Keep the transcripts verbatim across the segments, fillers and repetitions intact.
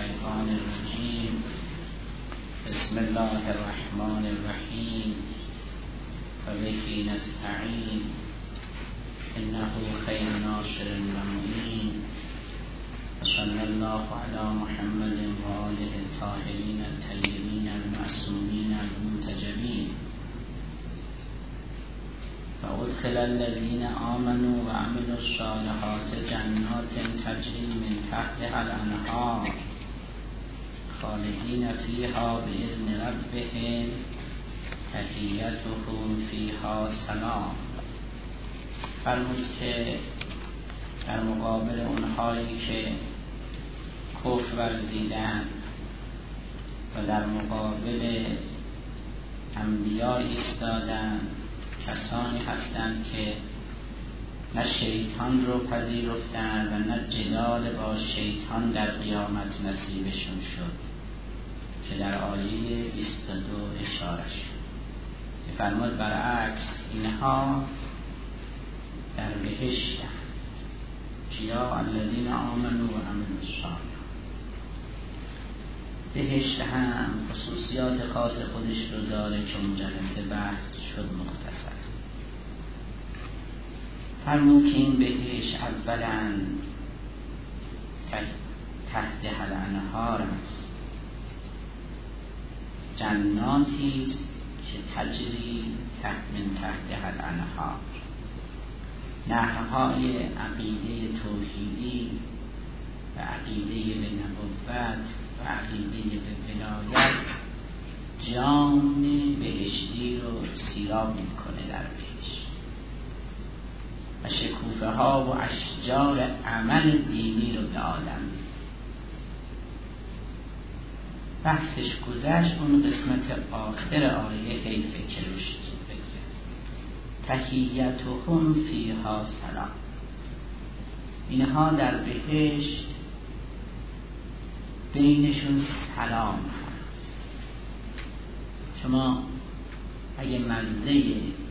الشیطان الرجیم. بسم الله الرحمن الرحیم. فبه نستعین انه خیر ناصر و معین. صلی الله علی محمد و آله الطاهرین الطیبین المعصومین المنتجبین. فأدخل الذین آمنوا و عملوا الصالحات جنات تجری من تحتها الانهار خالدین فیها بإذن ربهم تحیتهم فیها سلام. فرمود که در مقابل اونهایی که کفر ورزیدن و در مقابل انبیا ایستادن کسانی هستند که نه شیطان رو پذیرفتند و نه جدال با شیطان در قیامت نصیبشون شد که در آیه بیست و دو اشاره شد. فرمود برعکس اینها در بهشت جیا الذین آمنوا و عملوا الصالحات. بهشت هم خصوصیات خاص خودش رو داره که اون جلسه بحث شد مختصر. فرمود که این بهشت اولا تحت الانهار است، جناتی است که تجری تحت من تحت الانهار، نهرهای عقیده توحیدی و عقیده به نبوت و عقیده به ولایت جان بهشتی رو سیراب میکنه در بهشت و شکوفه ها و اشجار عمل دینی رو به عالم. بحثش گذشت، اون قسمت آخر آیه حیفه که روش بگذاریم. تحیتهم فیها سلام. اینها در بهشت بینشون سلام هست. شما اگه مزه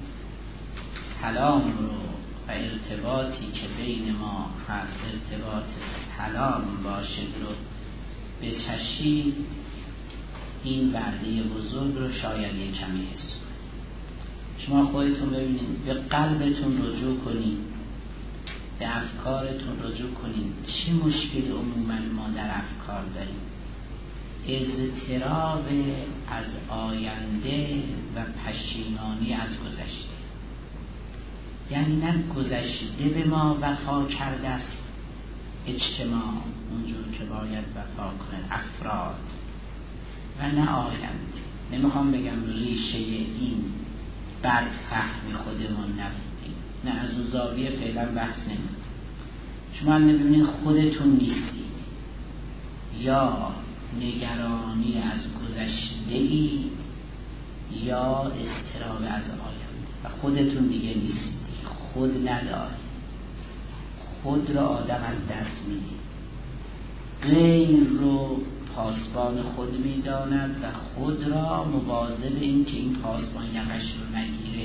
سلام رو و ارتباطی که بین ما هست ارتباط سلام باشه رو بچشید، این وعده بزرگ رو شاید یک کمی حس کنید. شما خودتون ببینید، به قلبتون رجوع کنید، به افکارتون رجوع کنید. چه مشکلی عموما ما در افکار داریم؟ اضطراب از آینده و پشیمانی از گذشته. یعنی نه گذشته به ما وفا کرده است اجتماع اونجور که باید وفا کنه افراد، و نه آینده. نمیخوام بگم ریشه این بدفهمی خودمون نبودیم، نه از اون زاویه فعلا بحث نمید. شما نبینید خودتون نیستید، یا نگرانی از گذشته ای یا اضطراب از آینده و خودتون دیگه نیستید. خود ندارید، خود را آدم از دست میدید، غیر رو پاسبان خود میداند و خود را مواظب این که این پاسبان یقش رو نگیره.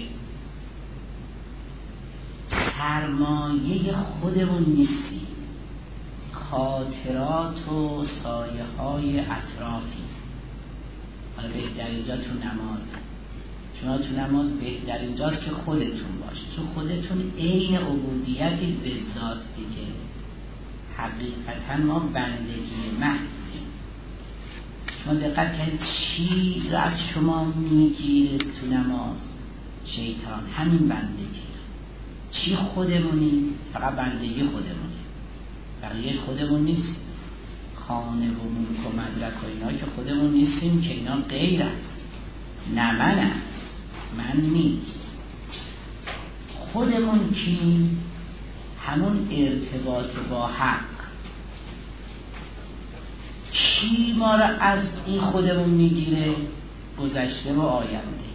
سرمایه خودمون نیستی، خاطرات و سایه های اطرافی. حالا بهترین جا تو نماز، شما تو نماز بهترین جاست که خودتون باشید، تو خودتون عین عبودیتی به ذات دیگه. حقیقتا ما بندگی محضیم. شما دقت کنید چی را از شما میگیره تو نماز؟ شیطان. همین بندگی. چی خودمونی؟ فقط بندگی خودمونی، بقیه خودمون نیست. خانه و ملک و مدرک و اینا که خودمون نیستیم، که اینا غیر است، نه من است، من نیست. خودمون کی؟ همون ارتباط با حق. چی ما را از این خودمون میگیره؟ گذشته و آینده.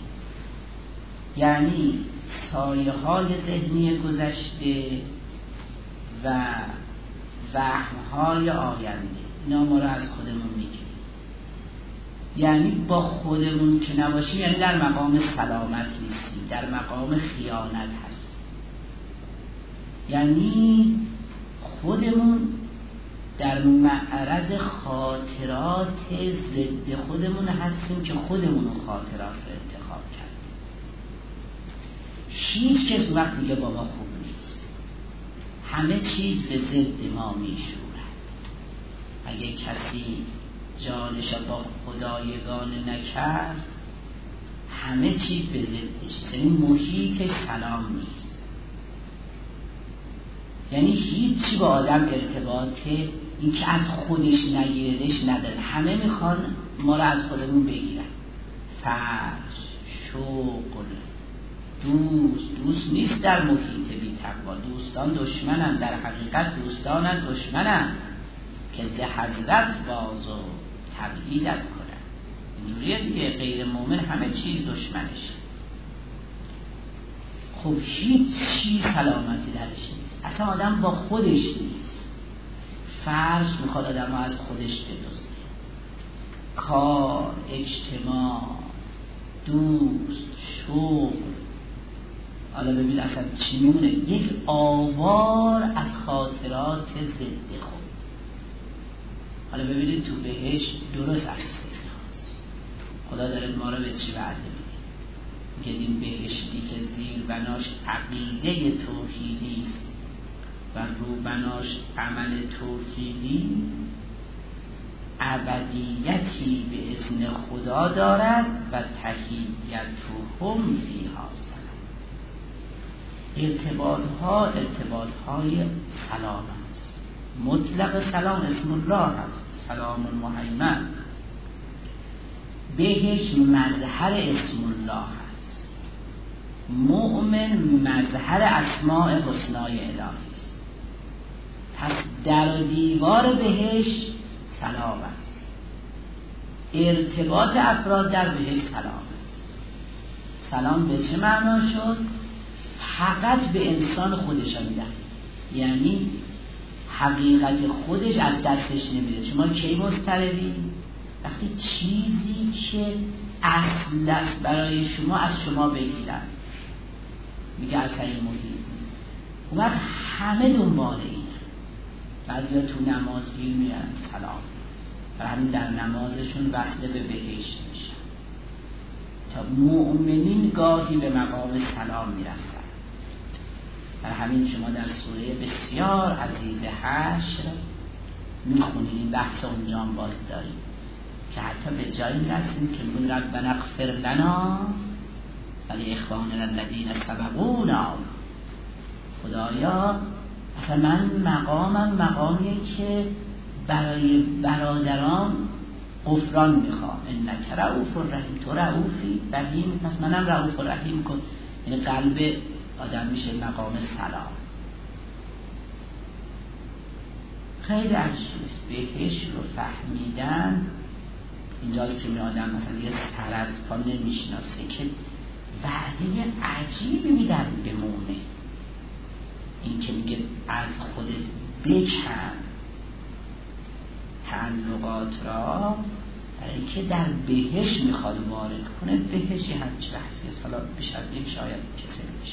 یعنی سایه های ذهنی گذشته و وهم های آینده، اینا ما را از خودمون میگیره. یعنی با خودمون که نباشیم، یعنی در مقام سلامت نیستیم، در مقام خیانت هست. یعنی خودمون در معرض خاطرات ضد خودمون هستیم که خودمون خاطرات رو انتخاب کردیم. هیچ کس وقت دیگه با ما خوب نیست، همه چیز به ضد ما میشورد. اگه کسی جانش با خدا یگانه نکرد، همه چیز به ضدش، یعنی محیطش سلام نیست. یعنی هیچی با آدم ارتباط این که از خودش نگیردش نداره. همه میخوان ما رو از خودمون بگیرن. فرش، شغل، دوست دوست نیست در محیط بی تقوا. دوستان دشمنن، در حقیقت دوستانن دشمنن که ز حضرت باز و تبعیدت کنن. اینجوریه دیگه، غیر مومن همه چیز دشمنش. خب هیچ چیز سلامتی درش نیست، اصلا آدم با خودش نیست. فرض میخواد آدم از خودش بدزده. کار، اجتماع، دوست، شغل، حالا ببین اصلا چی میمونه؟ یک آوار از خاطرات ضد خود. حالا ببینید تو بهشت درست عکس ایناست. خدا داره ما رو به چی وعده میده؟ میگه این بهشتی که زیر بناش عقیده توحیدی و رو بناش عمل توحیدی، ابدیتی به اذن خدا دارد و تحییتهم فیها سلام. ارتباط ها ارتباط های سلام است. مطلق سلام اسم الله است، سلام المهیمن. بهش مظهر اسم الله است. مؤمن مظهر اسماء حسنای الهی است. پس در دیوار بهش سلام است. ارتباط افراد در بهش سلام است. سلام به چه معنا شد؟ فقط به انسان خودش میدن، یعنی حقیقت خودش از دستش نمیده. شما کی مضطربی؟ وقتی چیزی که اصل است برای شما از شما بگیرن، میگه اصلا این محیط نیست. اون وقت همه دنبال اینه. بعضی تو نماز گیر میرن سلام، و همین در نمازشون وصله به بهشت میشن. تا مؤمنین گاهی به مقام سلام میرسن. و همین شما در سوره بسیار عزیز حشر میخونید، این بحث اونجا هم باز داریم که حتی به جایی میرسیم که میگون ربنا اغفر لنا ولی اخواننا الذین سبقونا. خدایا اصلا من مقامم مقامیه که برای برادران غفران میخوام. انک رؤوف رحیم، تو رؤوفی رحیم، پس منم رؤوف رحیم کن. یعنی قلب آدم میشه مقام سلام. خیلی عجیبه. بهش رو فهمیدن اینجاست که می آدم مثلا یه سر از پا نمیشناسه که وعده عجیبی میدن به مومن. این که میگه از خودت بکن تعلقات را، برای که در بهش میخواد وارد کنه. بهش یه همچه بحثی است، حالا بیش از یک شاید کسی بشه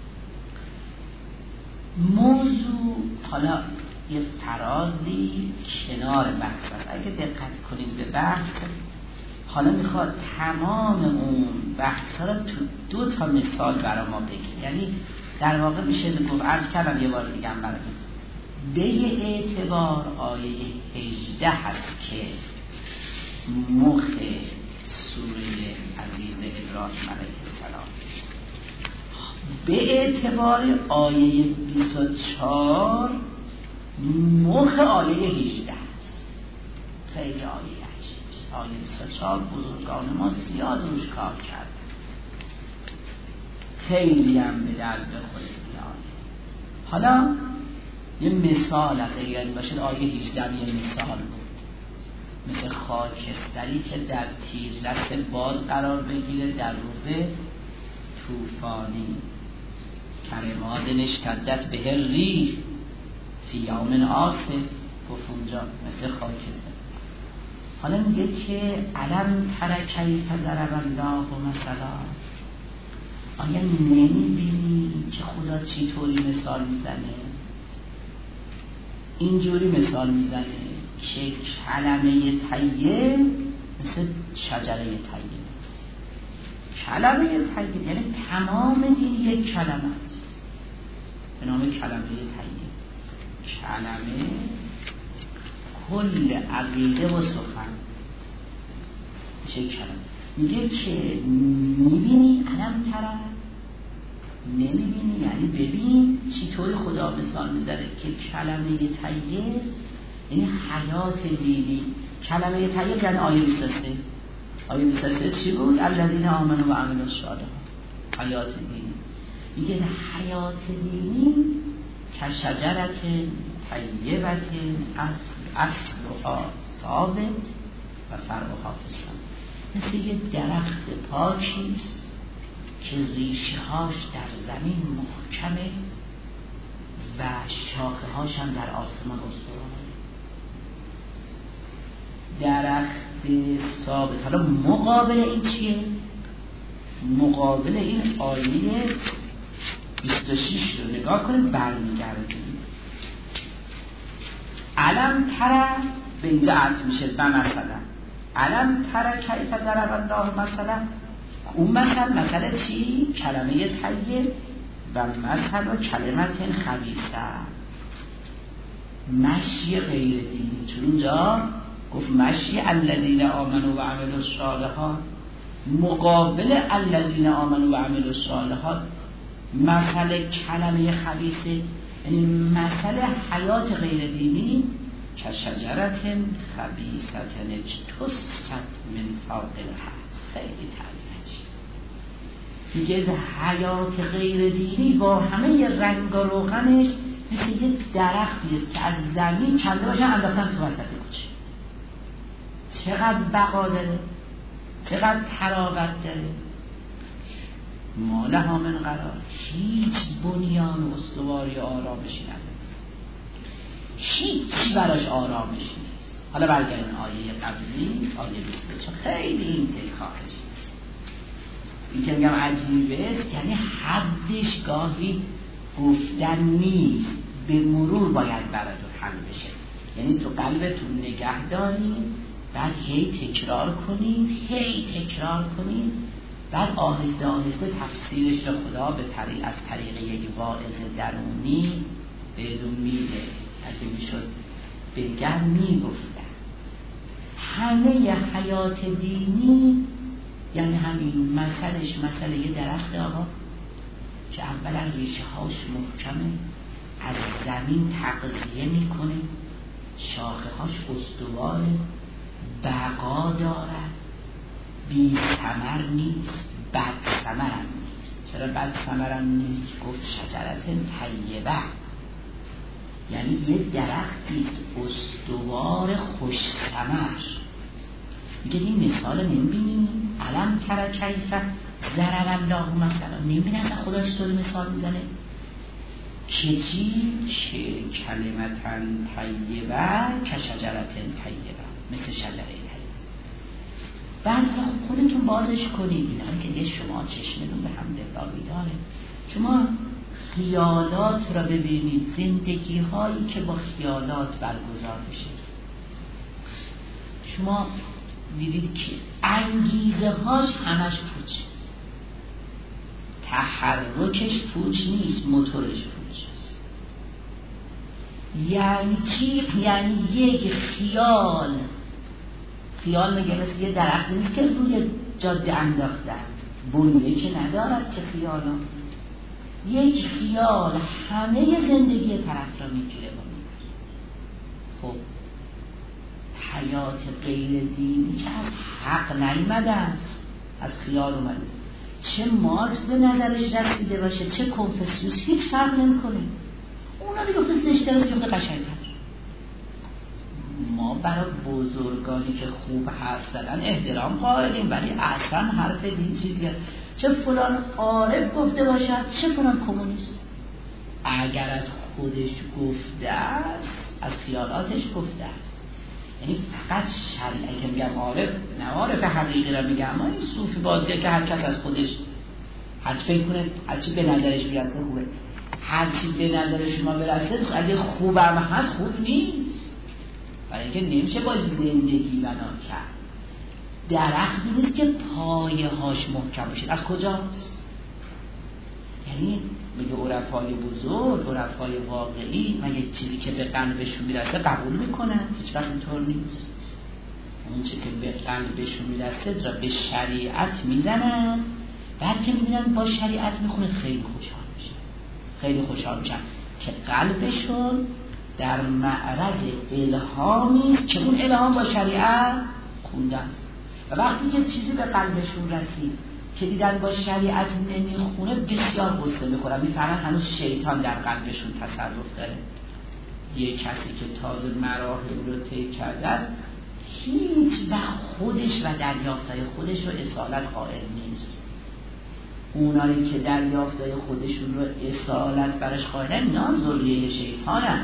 موضوع. حالا یه فرازی کنار بحث است. اگه دقت کنید به بحث، حالا میخواد تمام اون بحث ها رو تو دو تا مثال برای ما بگید. یعنی در واقع میشه گفت، عرض کردم یه بار دیگه هم براتون، به یه اعتبار آیه هجده هست که مخ سوره عزیز ابراهیم علیه السلام. به اعتبار آیه بیست و چهار مخ آیه هجده هست. خیلی آیه عجیب است. آیه بیست و چهار بزرگان ما زیاد روش کار کردن، خیلی هم به درد خود زیاد. حالا یه مثال اگه یاد باشید، آیه هجده یه مثال بود، مثل خاکستری که در تیررس باد قرار بگیره در روز طوفانی. کرماد اشتدت به ریح فی یوم عاصف، گفت اونجا مثل خاکستر. حالا میگه که علم تر کیف ضرب الله مثلا، آیا نمیبینی که خدا چی طوری مثال میزنه؟ اینجوری مثال میزنه که کلمه طیب مثل شجره طیب. کلمه طیب یعنی تمام دین یک کلمه است به نام کلمه طیب. کلمه کل عقیده و سخن میشه کلمه. میگه که میبینی علم طرف نمیبینی، یعنی ببین چطوری خدا مثال میذاره که کلمه طیب یعنی حیات دینی. کلمه طیب یعنی آیه بیست و سه. آیه بیست و سه چی بود؟ الذین آمنوا و عملوا الصالحات. حیات دینی. میگه حیات دینی که شجرت طیبت اصلها ثابت و فرعها فی السماء. مثل یه درخت پاکیست که ریشه هاش در زمین محکمه و شاخه هاش هم در آسمان استواره. درخت ثابت. حالا مقابل این چیه؟ مقابل این آیه بیست و شش رو نگاه کنیم برمیگردیم. علم تره به اینجا عطف میشه و مثلا علم تره کیف ضرب الله مثلا. اون مثل مثل چی؟ کلمه طیب و مثل و کلمت خبیثه مشی غیر دینی. چون اونجا گفت مشی الذین آمنوا و عملوا الصالحات مقابل الذین آمنوا و عملوا الصالحات مثل کلمه خبیثه یعنی مثل حیات غیر دینی که شجرت خبیثت اجتثت من فوق الارض. خیلی تعریفی. میگه حیات غیر دینی با همه رنگ و روغنش مثل یک درختیه که از زمین کنده باشن انداختن تو وسط کوچه. چقدر بقا داره، چقدر تراوت داره. ما لها من قرار. هیچ بنیان و استواری آرامشی نداره، هیچی براش آرامش نیست. حالا برگردیم آیه قبلی، آیه بیست و چهار. خیلی این تلخا عجیبه. این که میگم عجیبه یعنی حدش گاهی گفتن نیست، به مرور باید براتون حل بشه. یعنی تو قلبتون نگه دارید، بعد هی تکرار کنید، هی تکرار کنید، بعد آهسته آهسته تفسیرش رو خدا به طریق از طریق یک واعظ درونی بهتون میده. اگه میشد بگم میگفتن همه حیات دینی یعنی همین مثلش مثل یه درخت آقا که اولا ریشه هاش محکمه، از زمین تغذیه میکنه، شاخه هاش استواره، بقا دارد، بی ثمر نیست، بد ثمر هم نیست. چرا بد ثمر هم نیست؟ گفت شجرت طیبه یعنی یه درختی استوار خوش ثمر. میگه این مثال نمیبینی؟ علم تر کیف ضرب الله مثلا. نمیبینی اصلا خدا چطور مثال میزنه که چی؟ که کلمتن طیبه که شجرت طیبه مثل شجره طیبه. بعد خودتون بازش کنید اینا که دیگه شما چشمتون به هم دلاوی داره. شما خیالات را ببینید، زندگی هایی که با خیالات برگزار میشه. شما دیدید که انگیزه هاش همش پوچ است، تحرکش پوچ نیست، موتورش پوچ است. یعنی چی؟ یعنی یک خیال خیال میگه مثل یه درخت نیست که روی جاده انداختن، بنیه که ندارد که خیالا. یک خیال همه زندگی طرف را میگیره و میبره. خب حیات غیر دینی که از حق نیامده است، از خیال اومده. چه مارکس به نظرش رسیده باشه، چه کنفوسیوس، هیچ فرق نمیکنه. اونا دیگه گفته زشته است یا قشنگ‌تر. ما برای بزرگانی که خوب حرف زدن احترام قائلیم، ولی اصلا حرف دین چیزیه. چه فلان عارف گفته باشد، چه فلان کمونیست. اگر از خودش گفته است، از خیالاتش گفته است. یعنی فقط شرعی که میگم عارف، نه عارف حقیقی را میگم، اما این صوفی بازیه که هر کس از خودش از فکر کنه، از چی به نظرش بیاد خوبه. هرچی به نظر شما برسه اگه خوبم هست خوب نیست، برای اینکه نمیشه با زندگی بنا کرد. درختی نیست که پایه هاش محکم باشه. از کجاست؟ یعنی میگه عرفای بزرگ، عرفای واقعی، مگه چیزی که به قلبشون میرسه قبول میکنن؟ هیچ وقت اینطور نیست. اون چیزی که به قلبشون میرسه را به شریعت میزنن، بعد که میبینن با شریعت میخونه خیلی خوشحال میشن، خیلی خوشحال میشن که قلبشون در معرض الهامی که اون الهام با شریعت خونده است. و وقتی که چیزی به قلبشون رسید که دیدن با شریعت نمیخونه، بسیار غصه میخورن، میفهمن هنوز شیطان در قلبشون تصرف داره. یه کسی که تازه مراحل رو طی کرده است، هیچ وقت خودش و دریافتای خودش رو اصالت قائل نیست. اونایی که دریافتای خودشون رو اصالت برش قائلن، اینا ذریه شیطانن.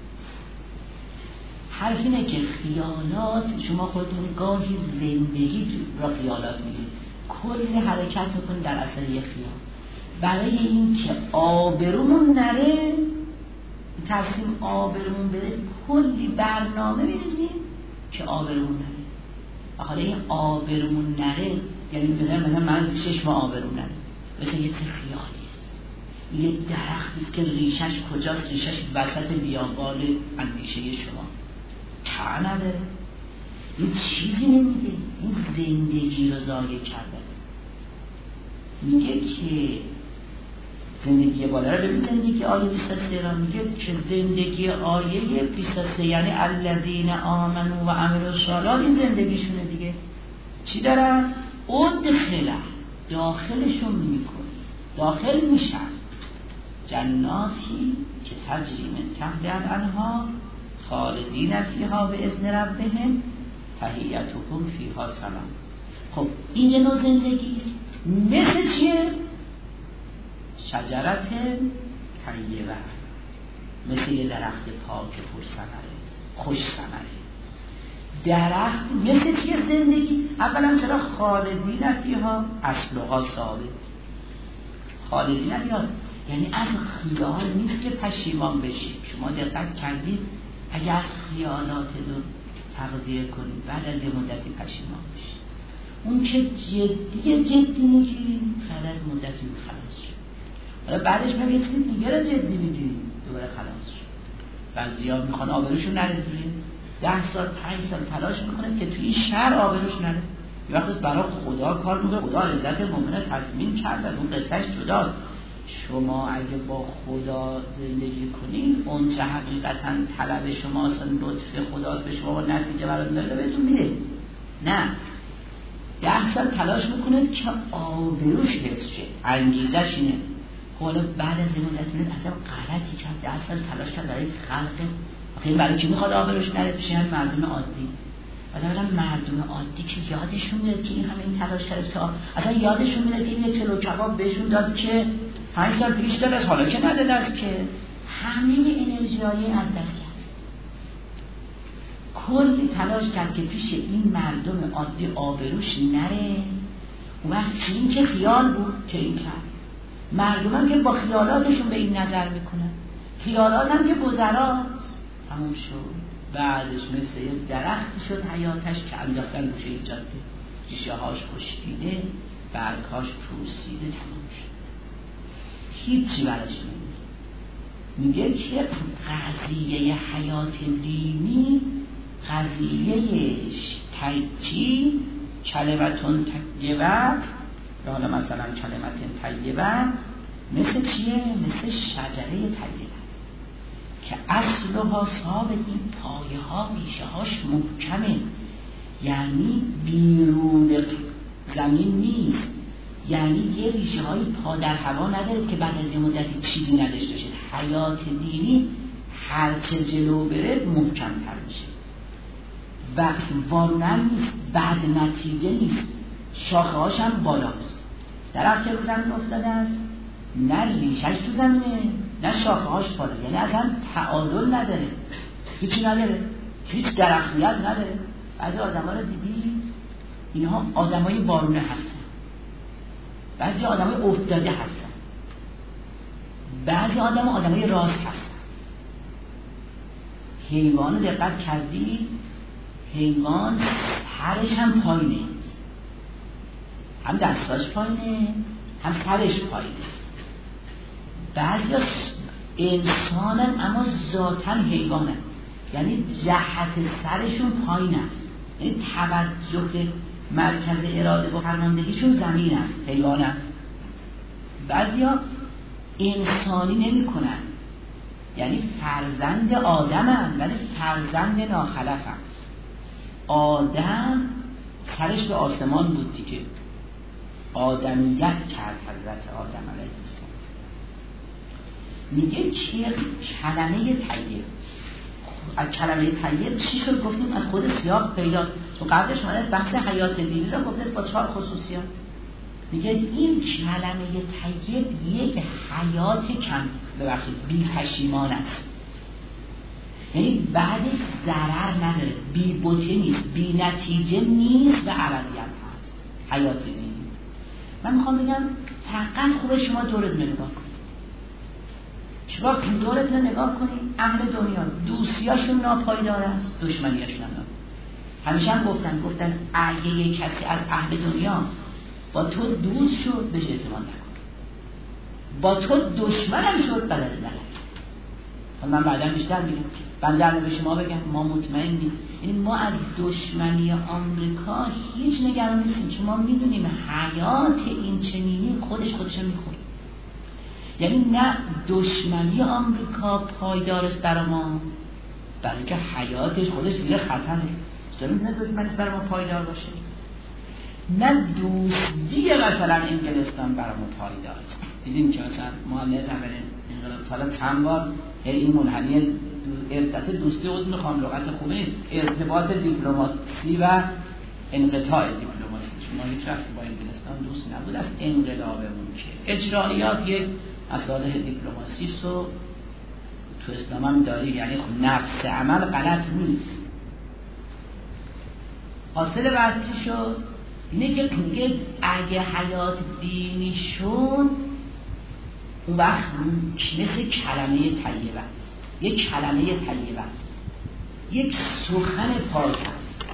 حرف اینه که خیالات، شما خودتون گاهی زندگی را خیالات میگید، کلی حرکت میکنید در اثر یک خیال. برای این که آبرومون نره، تصمیم آبرومون بره، کلی برنامه میریزیم که آبرومون نره. حالا این آبرومون نره یعنی مثلا مثلا من شش ماه آبروم نره، مثلا یه خیالی است. یه درختی است که ریشش کجاست؟ ریشش وسط بیابان اندیشه شما تا نداره، این چیزی نمیده، این زندگی رو ضایع کرده. میگه که زندگی بالا رو ببین، زندگی آیه بیست و سه را میگه که زندگی آیه بیست و سه یعنی الذین آمنوا و عملوا الصالحات، این زندگیشونه دیگه. چی دارن؟ ادخله، داخلشون میکنه، داخل میشن جناتی که تجری من تحتها الانهار خالدین فیها باذن ربهم تحیتهم فیها سلام. خب این یه نوع زندگی مثل چیه؟ شجرت طیبه، مثل یه درخت پاک پر ثمره، خوش ثمره. درخت مثل چیه زندگی؟ اولا چرا خالدین فیها؟ اصلها ثابت. خالدین فیها یعنی از خیال نیست که پشیمان بشید. شما دقت کردید اگر از خیالاتتون تغذیه کنید بعد از یه مدتی پشیمان بشید. اون که جدی جدی میگیرید بعد از مدتی خلاص شد. حالا بعدش من یه چیزی دیگه رو جدی میگیرید دوباره خلاص شد. بعضیا میخوان آبروشون نره دیگه، ده سال پنج سال تلاش میکنه که توی شهر آبروش نره. یه وقت برای خدا کار میکنه، خدا عزت مومنه تصمیم کرد، از اون قصهش جداست. شما اگه با خدا زندگی کنید، اون چه حقیقتا طلب شماست، لطف خداست به شما و نتیجه برای داره بهتون میده. نه، ده سال تلاش میکنه که آبروش حفظ شه، انگیزش اینه. حالا بعد از این مدت میاد عجب غلطی کرد، ده سال تلاش کرد برای خلق، آخه برای کی میخواد آبروش نره؟ پیش هم مردم عادی. بعد مردم عادی که یادشون میاد که این همه این تلاش کرد، که اصلا یادشون میاد که این یه چلو کباب بهشون داد که پنج سال پیش داد، حالا که نداده است، که همه انرژی‌های از دست کرد. کلی تلاش کرد که پیش این مردم عادی آبروش نره. اون وقت این که خیال بود که این کرد. مردم هم که با خیالاتشون به این نظر میکنن، خیالات هم که گذراست همون شد. بعدش مثل یک درختی شد حیاتش که انداختن روش جاده، ریشه هاش خشکیده، برگهاش پوسیده، تمام شد، هیچی براش نمیده. میگه که قضیه حیات دینی قضیهش تیچی کلمتون طیبه، یا حالا مثلا کلمتون طیبه مثل چیه؟ مثل شجره طیبه که اصلها ثابت، این پایه ها ریشه هاش محکمه، یعنی بیرون زمین نیست، یعنی یه ریشه های پا در هوا نداره که بعد از یه مدتی چیزی نداشته باشه. حیات دینی هرچه جلو بره محکم تر میشه و وارونم نیست، بعد نتیجه نیست، شاخه هاش هم بالاست. درخت که رو زمین افتاده است، نه ریشش تو زمینه نه شاخه هاش بالا، یعنی اصلا تعادل نداره، هیچی نداره، هیچ درختیت نداره. بعضی آدم ها رو دیدی اینها آدم های وارونه هستن، بعضی آدم های افتاده هستن، بعضی آدم آدمای راست هستن. حیوان رو دقت کردی؟ حیوان سرش هم پایینه، هم دستاش پایینه هم سرش پایینه. بعضی انسانن اما ذاتاً حیوانن، یعنی جهت سرشون پایین است، یعنی توجه مرکز اراده و فرماندهیشون زمین است، حیوانن. بعضیا انسانی نمی کنن، یعنی فرزند آدمن ولی فرزند ناخلفن. آدم سرش به آسمان بود دیگه، آدمیت کرد حضرت آدم علیه السلام. میگه که کلمه طیب، از کلمه طیب چی شد؟ گفتیم از خود سیاق پیداست، تو قبلش ماده بحث حیات دینی رو گفته با چهار خصوصیات. میگه این کلمه طیب یک حیات کم ببخشید بی پشیمان است، یعنی بعدش ضرر نداره، بی بوته نیست، بی نتیجه نیست و ابدیت هست. حیات دینی. من میخوام بگم فقط خوبه شما دورتون نگاه کنید، شما دورتون نگاه کنید، اهل دنیا دوستیاشون ناپایدار است، دشمنیاشون هم. همیشه هم گفتن گفتن اگه یک کسی از اهل دنیا با تو دوست شد بهش اعتماد نکن، با تو دشمنم شد بلد نکن. من بعدا بیشتر میگم، بنده به شما بگم ما مطمئنیم، یعنی ما از دشمنی آمریکا هیچ نگران نیستیم، چون ما میدونیم حیات این چنینی خودش خودش میخوره. یعنی نه دشمنی آمریکا پایدار است برای ما، برای اینکه حیاتش خودش زیر خطره. داریم نه دشمنش برای ما پایدار باشه، نه دوستی مثلا انگلستان برای ما پایدار است. دیدیم که مثلا معلق اول انقلاب سال چند بار این منحنی ارتباط دوستی عضو میخوام لغت خوبه نیست، ارتباط دیپلماسی و انقطاع دیپلماسی. شما هیچ وقت با انگلستان دوست نبود، از انقلابمون که اجرایات یک مسائل دیپلماسی است و تو اسلام هم داری، یعنی نفس عمل غلط نیست. حاصل بحث چی شد؟ اینه که میگه اگه حیات دینی شد اون وقت مثل کلمه طیبه است، یک کلمه طیبه است، یک سخن پاک است.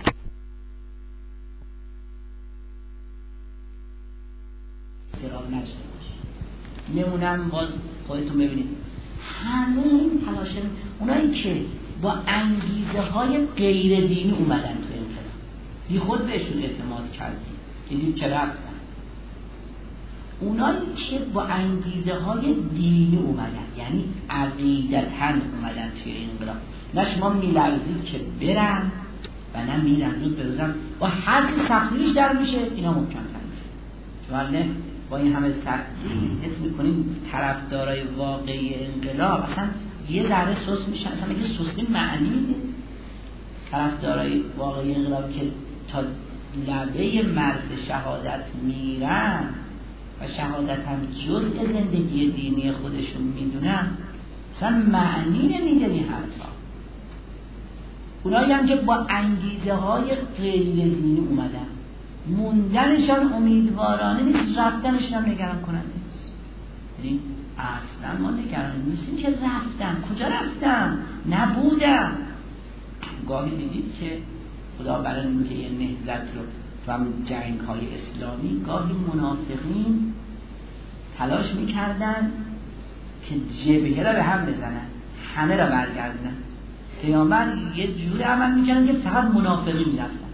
استراب نشده باشه. نمونم باز خودتون ببینید همه این تلاشه اونایی که با انگیزه های غیر دینی اومدن تو این کلام، بی خود بهشون اعتماد کردیم، دیدید که رفتن. اونایی که با انگیزه های دینی اومدن، یعنی عقیدتاً اومدن توی این انقلاب، نه شما میلرزید که برن و نه میرن، روز به روزم با هر چی سختیش در میشه اینا محکم تر میشه. شما نه با این همه سختی حس میکنیم طرفدارای واقعی انقلاب اصلا یه ذره سست میشن، اصلا میگه سستی معنی میده. طرفدارای واقعی انقلاب که تا لبه مرز شهادت میرن و شهادت هم جزء زندگی دینی خودشون میدونن، اصلا معنی نمیده این حرفا. اونایی هم که با انگیزه های غیر دینی اومدن، موندنشان امیدوارانه نیست، رفتنشان هم نگران کننده نیست. یعنی اصلا ما نگران نیستیم که رفتن، کجا رفتن؟ نبودن. گاهی دیدید که خدا برای اینکه یه نهضت رو تو هم جنگ های اسلامی گاهی منافقین تلاش میکردن که جبهه را به هم بزنن، همه را برگردنن. پیامبر یه جوری عمل میکردن که فقط منافقی میرفتن،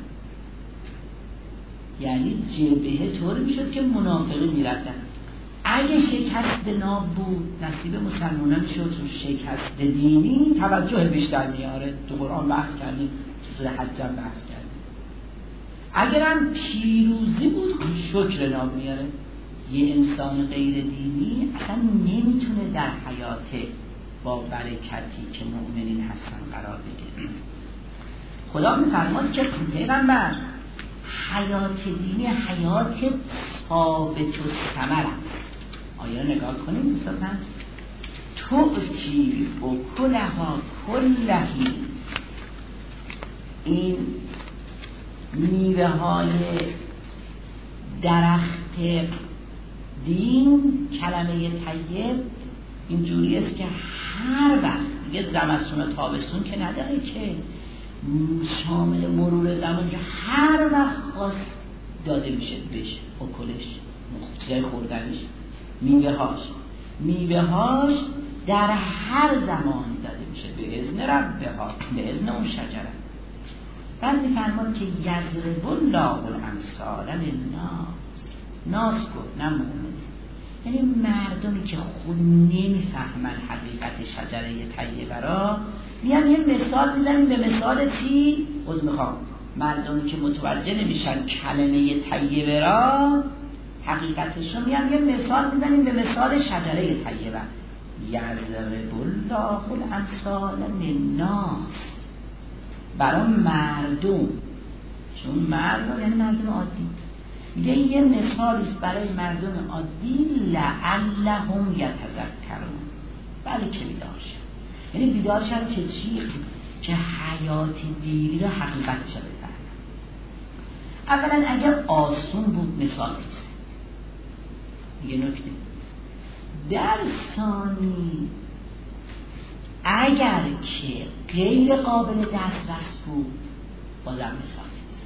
یعنی جبهه طور میشد که منافقی میرفتن. اگه شکست ناب بود نصیب مسلمانان شد، و شکست دینی توجه بیشتر میاره. تو قرآن بحث کردیم، تو سوره حج هم بحث کردیم. اگرم پیروزی بود شکر ناب میاره. یه انسان غیر دینی اصلا نمیتونه در حیات با برکتی که مؤمنین هستن قرار بگیره. خدا میفرماد که پیغمبر حیات دینی حیات ثابت و ثمر است. آیا نگاه کنیم مثلا توتی و کلها کلهی، این میوه های درخت دین، کلمه طیب اینجوری است که هر وقت دیگه زمستون و تابستون که نداره که شامل مرور زمان، که هر وقت خواست داده میشه بشه اکلش، چیزای خوردنش، میوه هاش میوه هاش در هر زمان داده میشه به اذن ربها، به اذن اون شجره. بعد میفرماد که یضرب الله الامثال للناس، ناس گفت نه مؤمن، یعنی مردمی که خود نمیفهمن حقیقت شجره طیبه را، میان یه مثال میزنیم به مثال چی؟ عذر میخوام، مردمی که متوجه نمیشن کلمه طیبه را حقیقتش رو، میان یه مثال میزنیم به مثال شجره طیبه. یضرب الله الامثال للناس، برای مردم، چون مردم یعنی مردم عادی، میگه یه مثالی است برای مردم عادی، لعلهم یتذکرون، بله که بیدار شد، یعنی بیدار شد که چی؟ که حیات دینی را حقیقتش رو بفهمن. اولا اگر آسون بود مثال میزن، یه نکته در ثانی اگر که غیر قابل دسترس بود بازم مثال میزن.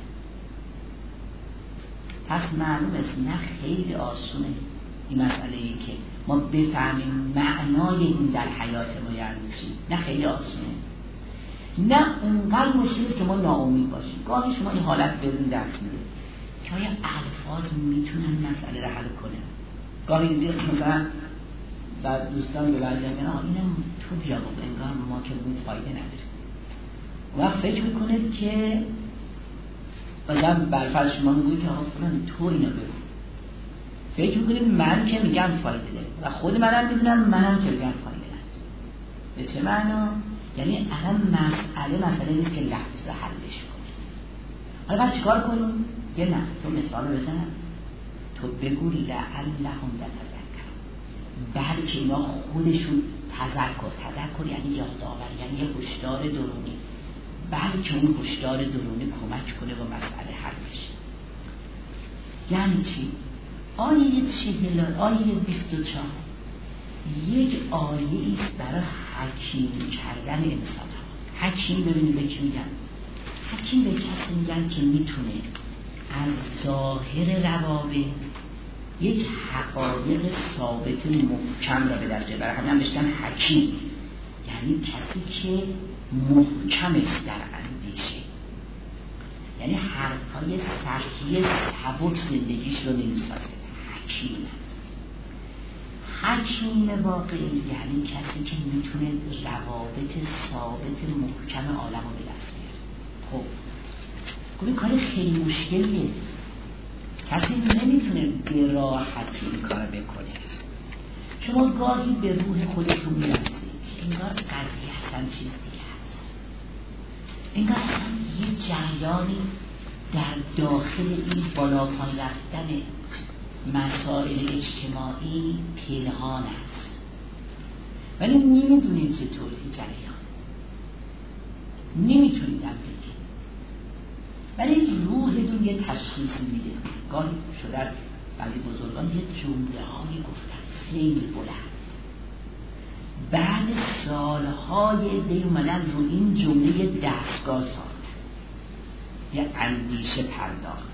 پس معلوم است نه خیلی آسونه این مسئله ای که ما بفهمیم معنای این در حیات ما یعنی چی، نه خیلی آسونه، نه اونقدر مشکلی است که ما ناامید باشیم. گاهی شما این حالت ببینید دست میده که آیا الفاظ میتونن مسئله را حل کنه. گاهی دیگه مثلا بعد دوستان به بعضی میگن آه اینم تو بیا بابا، انگار ما که بود فایده نداره. وقت فکر میکنه که مثلا برفرض شما میگوید که آقا فلان تو اینو بگو، فکر میکنید من که میگم فایده داره و خود منم میدونم منم که میگم فایده نداره. به چه معنا؟ یعنی الان مسئله مسئله نیست که لفظ حلش کنی. حالا بعد چیکار کنیم؟ یه نه تو مثال بزن، تو بگو لعلهم یتذکرون، بلکه اینا خودشون تذکر، تذکر یعنی یادآوری، یعنی یه هشدار درونی، بلکه اون هشدار درونی کمک کنه با مسئله حل بشه. یعنی چی؟ آیه چهل، آیه بیست و چهار یک آیه است برای حکیم کردن انسان. حکیم ببینید به کی میگن؟ حکیم به کسی میگن که میتونه از ظاهر روابط یک حقایق ثابت محکم را به دست بیاره. برای همین هم بشکن حکیم، یعنی کسی که محکم است در اندیشه، یعنی حرفای صحیح سبک زندگیش رو نمیسازه. حکیم است. حکیم واقعی یعنی کسی که میتونه روابط ثابت محکم عالم رو به دست بیاره. خب این کار خیلی مشکلیه، کسی نمیتونه به راحتی این کار بکنه. شما گاهی به روح خودتون میرسید انگار قضیه اصلا چیز دیگه هست، انگار اصلا یه جریانی در داخل این بالا پایین رفتن مسائل اجتماعی پنهان است، ولی نمیدونیم چطور این جریان، نمیتونید هم بگید، ولی روحتون یه تشخیصی میده. گاهی شده از بعضی بزرگان یه جمله هایی گفتن خیلی بلند، بعد سالهای دی اومدن رو این جمله دستگاه ساختن، یه اندیشه پرداختن.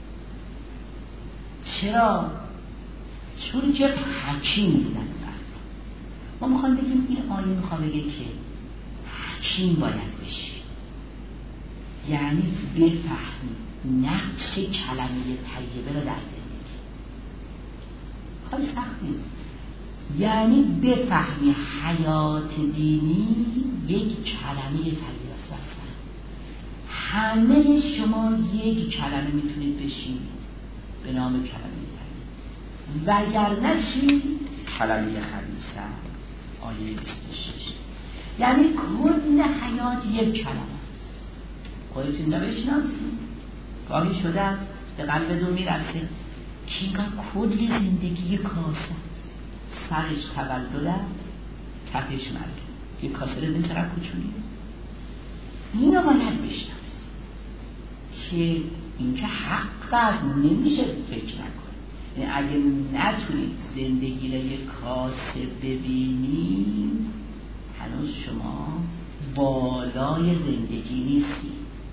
چرا؟ چون که حکیم بودن مردم. ما میخوایم بگیم این آیه میخواه بگه که حکیم باید بشه، یعنی بفهمی نقش کلمه طیبه رو در زندگی. خیلی سخت نیست، یعنی بفهمی حیات دینی یک کلمه طیبه است. بسن همه شما یک کلمه میتونید بشینید به نام کلمه طیبه، وگرنه چی؟ کلمه خبیثه. آیه بیست و شش یعنی کل حیات یک کلمه است. خودتون نبشناسید، گاهی شده است به قلبتون میرسه که اینگاه کل زندگی کاسه است، سرش تولد است، کفش مرگ. یک کاسه رو بین چقدر کوچولیه. اینو باید بشناسید که اینکه حق قدر نمیشه فکر نکنه. یعنی اگه نتونید زندگی را یک کاسه ببینید هنوز شما بالای زندگی نیستی،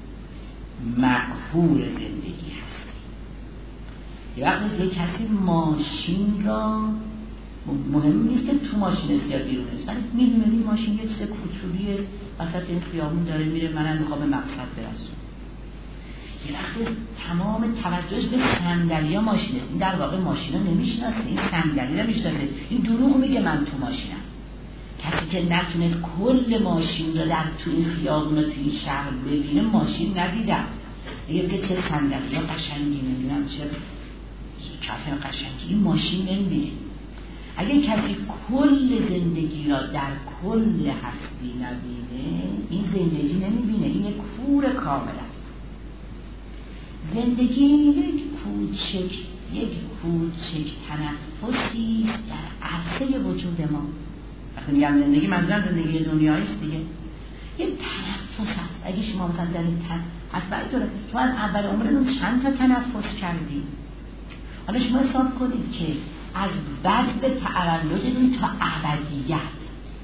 مقهور زندگی هستی. یه وقتی یک کسی ماشین را مهم نیست که تو ماشین سیاه بیرون است، ولی میدونی ماشین یه چیز کوچولیه وسط این خیابون داره میره، منم میخوام به مقصد برسم. یه وقتی تمام توجهش به صندلی ها ماشین است. این در واقع ماشین ها نمیشناسه، این صندلی را میشناسه. این دروغ میگه من تو ماشینم. کسی که نتونه کل ماشین را در تو این خیابون و تو این شهر ببینه ماشین ندیدم. یه بگه چه صندلی ها قشنگی، نمیدونم چه کافه قشنگی، این ماشین نمیبینه. اگه کسی کل زندگی را در کل هستی نبینه این زندگی نمیبینه، این یک کور کامل است. زندگی یک کوچک یک کوچک تنفسی است در عرصه وجود ما. وقتی میگم زندگی منظورم زندگی دنیایی است دیگه، یک تنفس است. اگه شما مثلا در این تنفس تو از اول عمرتون چند تا تنفس کردی؟ حالا شما حساب کنید که از بعد به تولدتون تا ابدیت،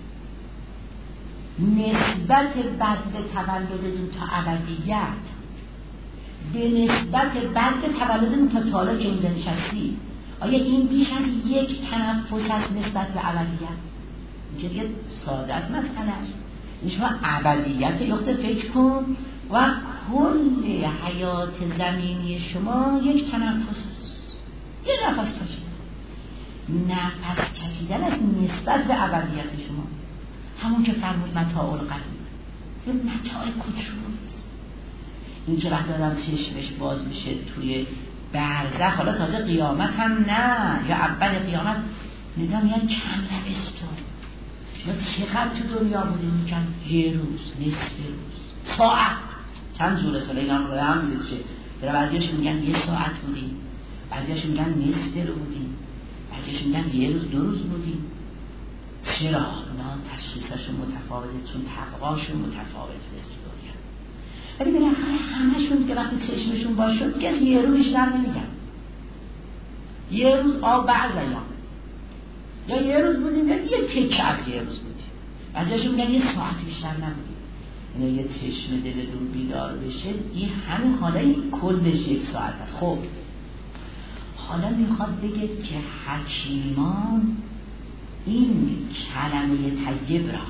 نسبت بعد به تولدتون تا ابدیت به نسبت بعد به تولدتون تا تالا که اینجا نشستی، آیا این بیش از یک تنفس است نسبت به ابدیت؟ این که دیگه ساده است مسئله‌اش. شما ابدیت یخته فکر کن و کل حیات زمینی شما یک تنفس است، یه نفس کشیدن. نفس کشیدن از نسبت به ابدیت شما، همون که فرمود متاع القلیل، یه متاع کوچولوست. این که وقت آدم چشمش باز میشه توی برزخ، حالا تازه قیامت هم نه، یا اول قیامت نگاه میگن چند لبستون یا چقدر تو دنیا بودیم، میگن یه روز، نصف روز، ساعت، چند جوره ساله اینا رو هم میدید شه. در بعضیش میگن یه ساعت بودیم، بعضیش میگن نصف رو بودیم، بعضیش میگن یه روز دو روز بودیم. چرا؟ اونا تشخیصشون متفاوته، چون طبقاشون متفاوت است تو دنیا. ولی بالاخره همشون که وقتی چشمشون باز شد دیگه یه روز بیشتر نمیگن. یه روز آب بعد ایام، یا یه روز بودیم یا یه تکه از یه روز بودیم. بعضیشون میگن یه ساعت بیشتر نبودیم. یعنی یه چشم دلتون بیدار بشه این همین حالا کلش یک ساعت است. خب حالا میخواد بگه که حکیمان این کلمه طیب را،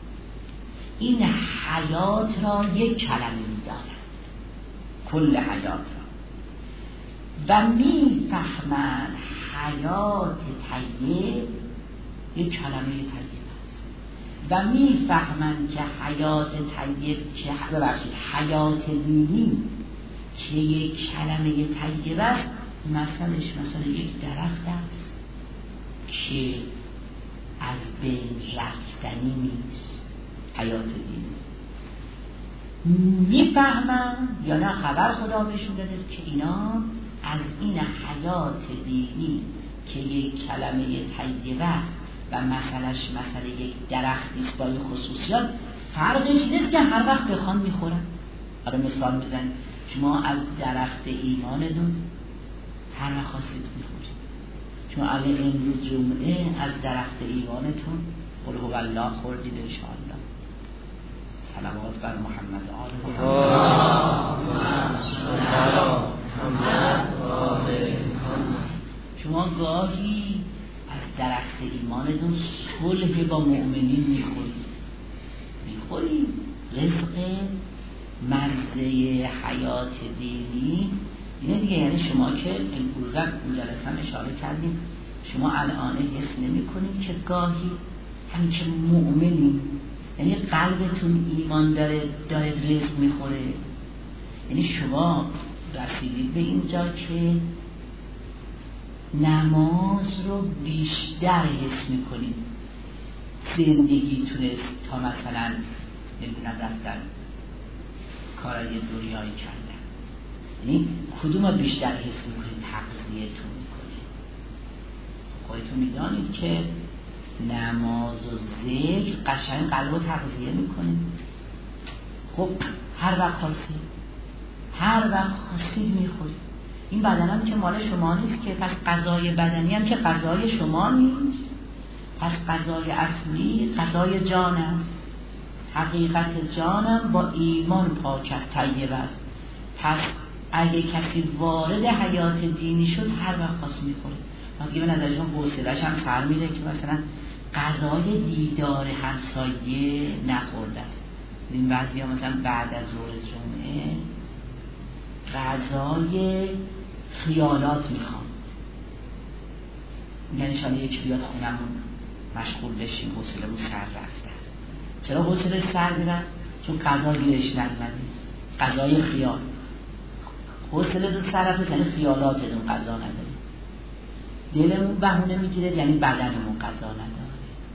این حیات را یک کلمه میدانند، کل حیات را، و میفهمند حیات طیب یک کلمه طیب است، و میفهمند که حیات طیب که ببخشید حیات دینی که یک کلمه طیب است، مثلش مثلا یک درخت است که از بین رفتنی نیست، حیات دینی. میفهمن یا نه خبر خدا بهشون داده است که اینا از این حیات دینی که یک کلمه طیبه و مثلش مثل یک درختی است با این خصوصیات، فرقش اینه که هر وقت بخوان میخورن. حالا مثال میزنیم، شما از درخت ایمانتون هر وقت خواستید میخورید. شما اگه امروز جمعه از درخت ایمانتون قل هو الله خوردید انشاءالله. صلوات بر محمد آل محمد. شما گاهی از درخت ایمانتون صلح با مؤمنین میخورید میخورید رزق مزه حیات دینی اینه دیگه. یعنی شما که امروز اون جلسه اشاره کردیم، شما الان حس نمی کنید که گاهی همین که مؤمنین، یعنی قلبتون ایمان داره داره رزق میخوره، یعنی شما رسیدید به اینجا که نماز رو بیشتر حس میکنید، زندگیتون تا مثلا نمیدونم رفتن کارای دنیایی کردن، یعنی کدوم رو بیشتر حس میکنید تغذیه‌تون میکنه. خودتون میدانید که نماز و ذکر قشنگ قلب رو تغذیه میکنه. خب هر وقت خواستید هر وقت خواستید میخورید. این بدن هم که مال شما نیست که، پس غذای بدنی هم که غذای شما نیست، پس غذای اصلی غذای جان است. حقیقت جانم با ایمان پاک است، طیب است. پس اگه کسی وارد حیات دینی شد هر وقت خواست میخوره. مگه به نظرشون حوصله‌اش هم سر میره که مثلا غذای دیدار همسایه نخورده است. این بعضی ها مثلا بعد از ظهر جمعه غذای خیالات میخوام، یعنی شاید یک بیاد خونمون مشغول بشیم، حوصله‌مون سر رفته. چرا حوصله سر میره؟ چون غذا گیرش نیامده، غذای خیال. حوصله دو سر رفته یعنی خیالاتمون غذا نداره، دلمون بهونه میگیره یعنی بدنمون غذا نداره،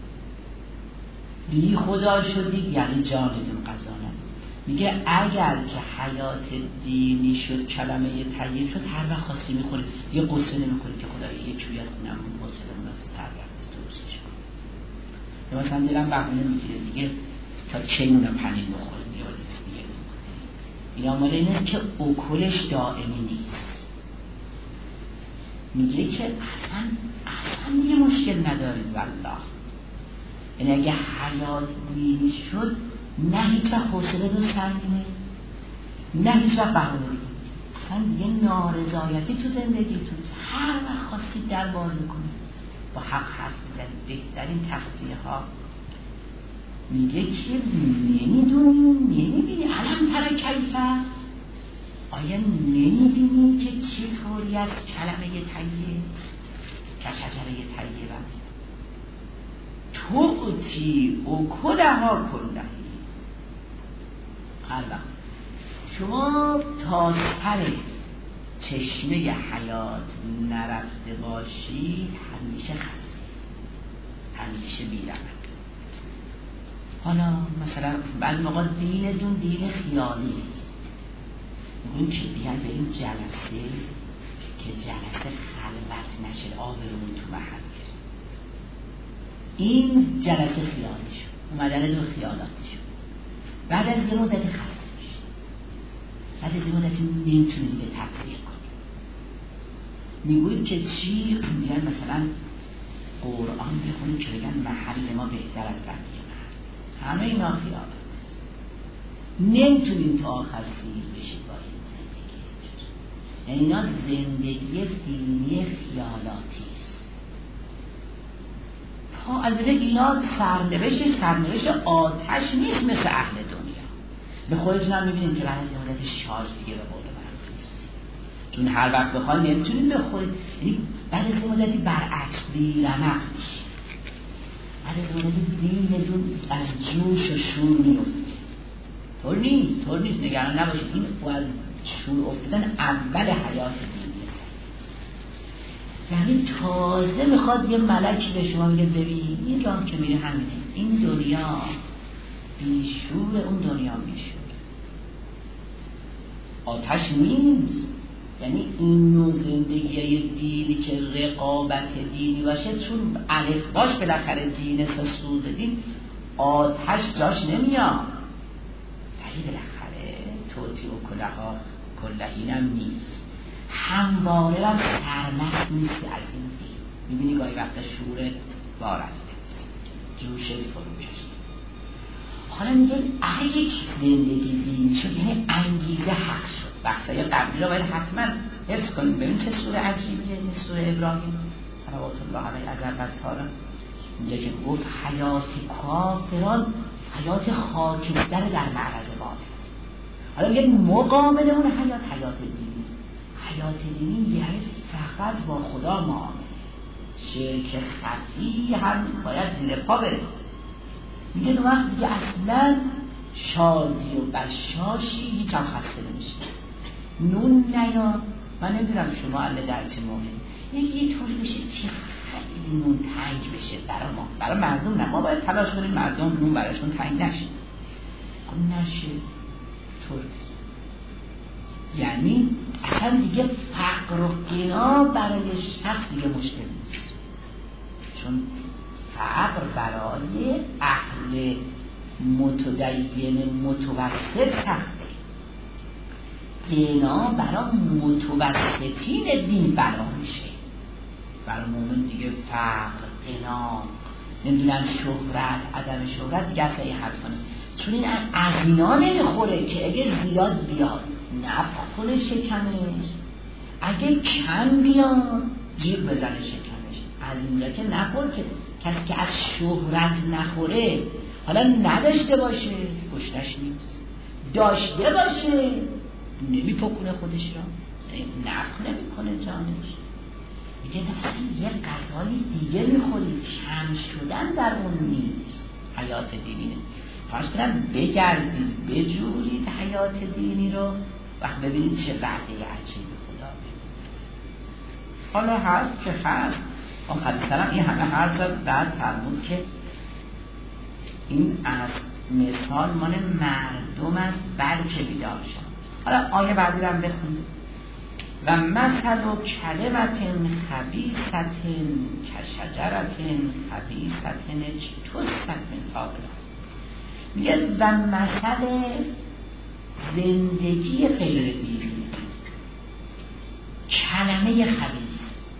بی خدا شدید یعنی جانتون غذا نداره. میگه اگر که حیات دینی شد، کلمه طیب شد، هر وقت خواستی میخوری، یه قصه نمیخوری که خدای یک بیاد خونمون حوصله‌مون از سر رفته درستش کن. یا مثلا دلم بهونه میگیره دیگه تا کی اون پنیر بخوریم دیگه باید دیگه بخوریم. اینا مال اینه که اکلش دائمی نیست. میگه که اصلا اصلا دیگه مشکل ندارید والله. یعنی اگه حیات دینی شد نه هیچ وقت حوصله رو سر میره، نه هیچ وقت بهونه دیگه، اصلا دیگه نارضایتی تو زندگیتون، هر وقت خواستید در باز کنید با حق حرف بزنید. بهترین تخلیه ها میگه که نمیدونی، نمیبینی علم تر کیفه، آیا نمیبینی که چطوری از کلمه طیب که شجره طیبه توتی و کلها کلهی. هر وقت شما تا سر چشمه حیات نرفته باشید همیشه خسته، همیشه بی‌رحمت. حالا مثلا بعضی موقع دینتون دین خیالی نیست، این که بیان به این جلسه که جلسه خلوت نشه، آبرون تو محل این جلسه خیالی شد، اومدن دو خیالاتی شد. بعد از این مدتی خسته میشه، بعد از این مدتی نمیتونید دیگه تفریح کنید. میگوید که چی؟ میگن مثلا قرآن بخونیم که بگن محل ما بهتر از بقیه محل. همه اینا خیالات، نمیتونید تا آخر سیر بشید با این زندگی. یعنی اینا زندگی دینی خیالاتی است. ها البته اینا سرنوشت سرنوشت آتش نیست مثل اهل دنیا. به خودتون هم میبینید که بعد از مدت شارژ دیگه به قول معروف نیست، چون هر وقت بخواید نمیتونید بخورید. یعنی بعد از مدتی برعکس بی‌رمق میشه، بعد از مدتی دینتون از جوش و شور میفته. طور نیست، طور نیست، نگران نباشید. این از شور افتادن اول حیات دینی، یعنی تازه میخواد یه ملک به شما میگه ببین این راه که میره همینه، این دنیا بیشور، اون دنیا بیشور. آتش نیست. یعنی این نوع زندگی دینی که رقابت دینی باشه، چون الف باش بالاخره دین سوز دین، آتش جاش نمیاد، ولی بالاخره توتی و کلها کلهینم نیست، همواره هم سرمست نیست از این دین. میبینی گاهی وقتا شورت بارسته، جوشت فرو کشید. حالا میگه اگه یک زندگی دینی شد یعنی انگیزه حق شد. بحثای قبلی رو باید حتما حفظ کنیم. ببین چه سوره عجیبیه این سوره ابراهیم صلوات الله علیه اگر بدتارم میگه که گفت حیات کافران حیات خاکستر در معرض باد. حالا میگه مقابل اون حیات حیات دینی است. حیات دینی یعنی فقط با خدا معامله، شرک خفی هم باید زیر پا بره. میگه دو وقت دیگه اصلا شادی و بشاشی هیچ هم خسته نمیشه. نون نیا، من نمیدونم شما الله در چه موقعی یکی یه طوری بشه که خیلی نون تنگ بشه برای ما، برای مردم نه، ما باید تلاش کنیم مردم نون برایشون تنگ نشه. اون نشه طور یعنی اصلا دیگه فقر و غنا برای شخص دیگه مشکل نیست، چون فقر برای اهل متدین متوسط سخته. بنا برای متوسطین دین بنا میشه. برای مومن دیگه فقر، غنا، نمیدونم شهرت، عدم شهرت دیگه اصلا این حرفا نیست، چون این از اینا نمیخوره که اگه زیاد بیاد نفخ کنه شکمش، اگه کم بیاد جیغ بزنه شکمش. از اینجا که نخور که کسی که از شهرت نخوره حالا نداشته باشه گشتش نیست، داشته باشه نمیپکنه خودش را، نفخ نمیکنه جانش. میگه دستی یه غذای دیگه میخوری، کم شدن در اون نیست. حیات دینی فرض کنم بگردید بجورید حیات دینی رو وقت ببینید چه وعده عجیب خدا بید. حالا هست که هست آخر سلام این همه حرف بعد فرمود که این از مثال مال مردم است بلکه بیدار شد. حالا آیه بعدی رو هم بخونید. و مثل کلمت خبیثت کشجرت خبیثت اجتثت من طاقل است. میگه و مثل زندگی غیر دینی، کلمه خبیث،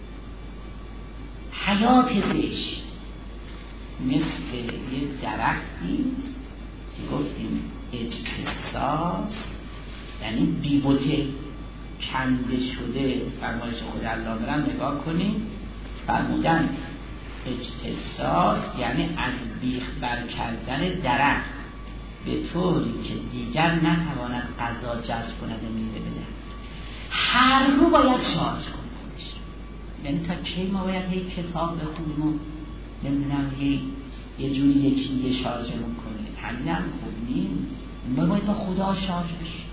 حیات زشت، مثل یه درختی که گفتیم اجتثاث یعنی بیبوته، کنده شده. فرمایش خود الله برم نگاه کنیم، فرمودن اجتثاث یعنی از بیخ بر کردن درخت به طوری که دیگر نتواند غذا جذب کند میوه بده. هر رو باید شارژ کنیم خودش، یعنی تا کی ما باید هی کتاب بخونیم و نمیدونم هی یه جوری یکی دیگه شارژمون کنه؟ همین هم خوب نیست. ما باید با خدا شارژ بشیم.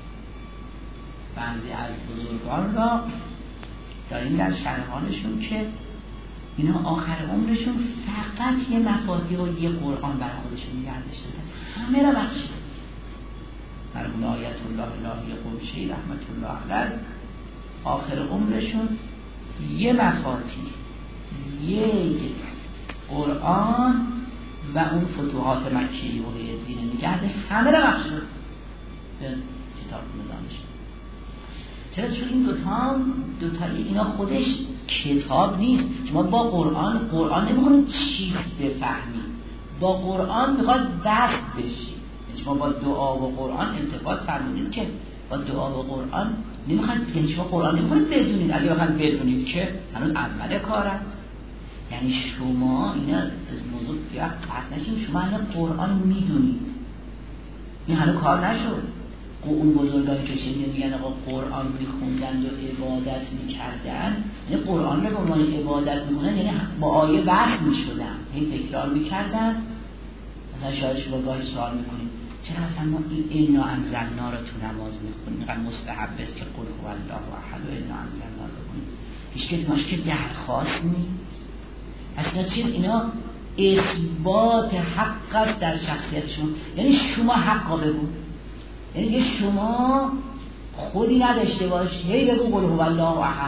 بعضی از بزرگان را داریم در شرحانشون که اینا آخر عمرشون فقط یه مفاتیح و یه قرآن برای خودشون نگه داشتن، همه را بخشید. مرحوم آیت الله الهی قمشی رحمت الله علیه آخر عمرشون یه مفاتیح، یک قرآن و اون فتوحات مکی و دین نگه داشت، همه را بخشید به کتاب دانش. چرا؟ چون این دوتا دوتا اینا خودش کتاب نیست. شما با قرآن قرآن نمیخواید چیز بفهمید، با قرآن میخواید دست بشید. شما با دعا و قرآن التفات فرمودید که با دعا و قرآن نمیخواید، یعنی شما قرآن نمیخواید بدونید، اگه بخواید بدونید که هنوز اول کار است. یعنی شما اینا از موضوع یا قطع نشیم، شما الان قرآن میدونید، این هنوز کار نشد. اون بزرگانی که شنیدن میگن آقا قرآن میخوندن و عبادت میکردن، یعنی قرآن رو به عنوان عبادت میخوندن، یعنی با آیه وصل میشدن، هی تکرار میکردن. مثلا شاید شما گاهی سوال میکنیم چرا اصلا ما این انا انزلنا رو تو نماز میخونیم؟ اینقدر مستحب است که قل هو الله احد و انا انزلنا رو بخونیم. هیچ که ماش که درخواست نیست اصلا. چیز اینا اثبات حق است در شخصیت شما، یعنی شما حقا بگو، یعنی شما خودی نداشته باش هی بگو قل هو الله احد،